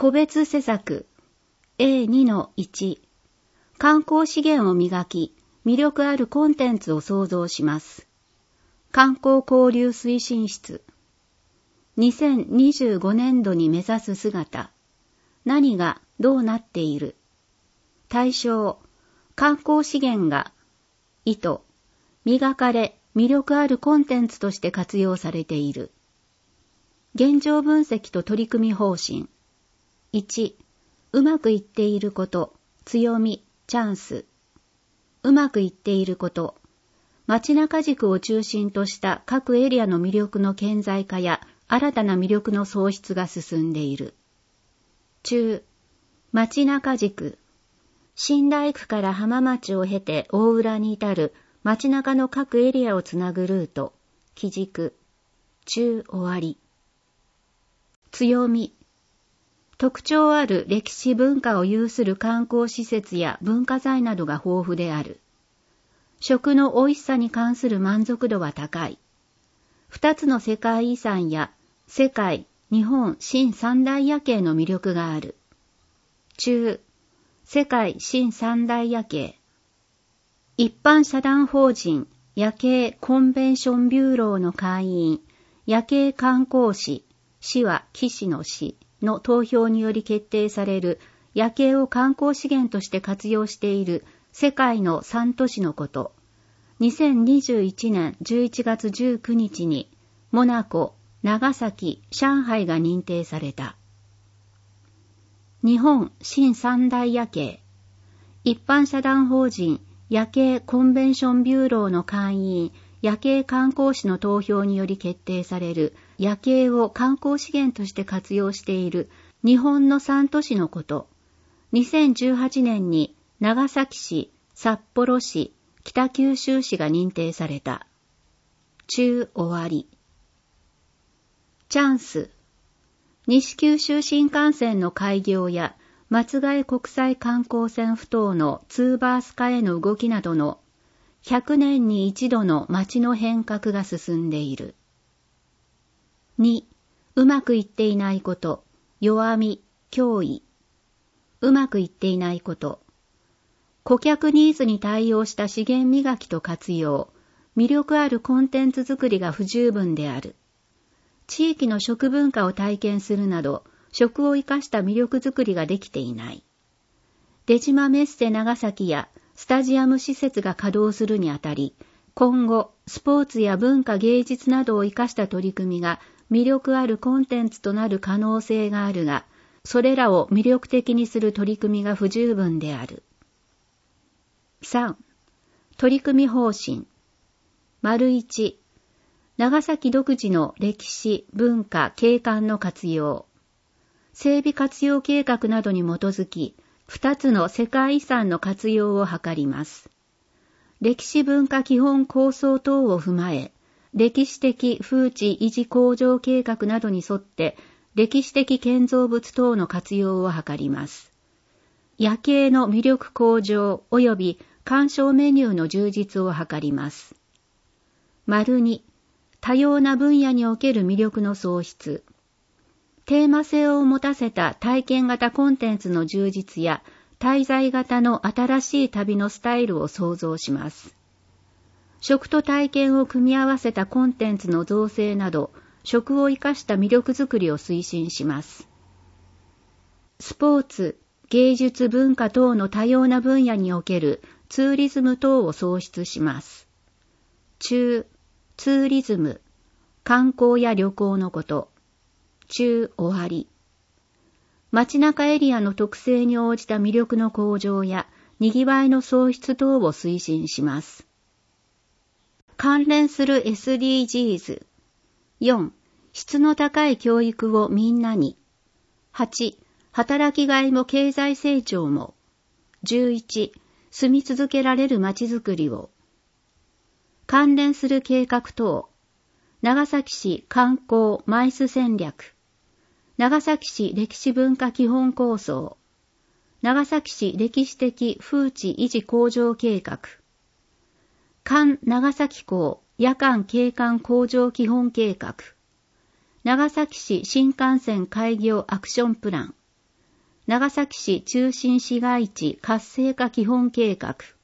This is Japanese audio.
個別施策 A2-1 観光資源を磨き、魅力あるコンテンツを創造します。観光交流推進室2025年度に目指す姿。何がどうなっている。対象、観光資源が意図、磨かれ、魅力あるコンテンツとして活用されている。現状分析と取り組み方針。1、うまくいっていること、強み、チャンス。うまくいっていること。街中軸を中心とした各エリアの魅力の顕在化や新たな魅力の創出が進んでいる。中、街中軸。新大区から浜町を経て大浦に至る街中の各エリアをつなぐルート。基軸。中終わり。強み。特徴ある歴史文化を有する観光施設や文化財などが豊富である。食の美味しさに関する満足度は高い。2つの世界遺産や世界、日本新三大夜景の魅力がある。中、世界新三大夜景。一般社団法人夜景コンベンションビューローの会員、夜景観光士、市は岸の市の投票により決定される夜景を観光資源として活用している世界の3都市のこと。2021年11月19日にモナコ、長崎、上海が認定された。日本新三大夜景。一般社団法人夜景コンベンションビューローの会員、夜景観光士の投票により決定される夜景を観光資源として活用している日本の3都市のこと。2018年に長崎市、札幌市、北九州市が認定された。中終わり。チャンス。西九州新幹線の開業や松ヶ江国際観光船埠頭のツーバース化への動きなどの100年に一度の街の変革が進んでいる。2、うまくいっていないこと、弱み、脅威。うまくいっていないこと。顧客ニーズに対応した資源磨きと活用、魅力あるコンテンツ作りが不十分である。地域の食文化を体験するなど、食を生かした魅力作りができていない。出島メッセ長崎やスタジアム施設が稼働するにあたり、今後、スポーツや文化芸術などを生かした取り組みが魅力あるコンテンツとなる可能性があるが、それらを魅力的にする取り組みが不十分である。3. 取り組み方針。1. 長崎独自の歴史、文化、景観の活用。整備活用計画などに基づき、2つの世界遺産の活用を図ります。歴史文化基本構想等を踏まえ、歴史的風致維持向上計画などに沿って、歴史的建造物等の活用を図ります。夜景の魅力向上及び鑑賞メニューの充実を図ります。2. 多様な分野における魅力の創出。テーマ性を持たせた体験型コンテンツの充実や滞在型の新しい旅のスタイルを創造します。食と体験を組み合わせたコンテンツの造成など、食を生かした魅力づくりを推進します。スポーツ、芸術文化等の多様な分野におけるツーリズム等を創出します。中、ツーリズム、観光や旅行のこと。中終わり。街中エリアの特性に応じた魅力の向上や賑わいの創出等を推進します。関連する SDGs。4. 質の高い教育をみんなに。8. 働きがいも経済成長も。11. 住み続けられる街づくりを。関連する計画等。長崎市観光マイス戦略。長崎市歴史文化基本構想。長崎市歴史的風致維持向上計画。環長崎港夜間景観向上基本計画。長崎市新幹線開業アクションプラン。 長崎市中心市街地活性化基本計画。